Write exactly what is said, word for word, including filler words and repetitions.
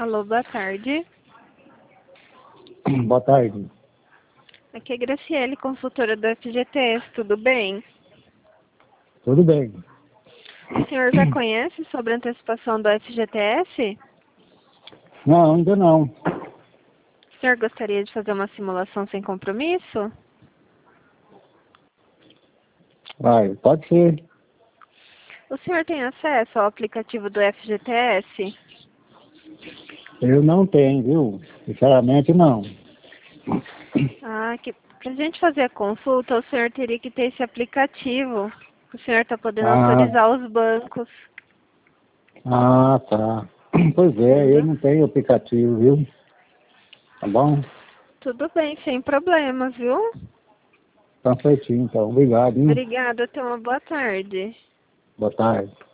Alô, boa tarde. Boa tarde. Aqui é Graciele, consultora do F G T S, tudo bem? Tudo bem. O senhor já conhece sobre a antecipação do F G T S? Não, ainda não. O senhor gostaria de fazer uma simulação sem compromisso? Vai, pode ser. O senhor tem acesso ao aplicativo do F G T S? Eu não tenho, viu? Sinceramente, não. Ah, que pra gente fazer a consulta, o senhor teria que ter esse aplicativo. O senhor está podendo Ah, autorizar os bancos. ah, tá. Pois é, eu Tudo? não tenho aplicativo, viu? Tá bom? Tudo bem, sem problemas, viu? Tá certinho, então. Obrigado, hein? Obrigada, tenha uma boa tarde. Boa tarde.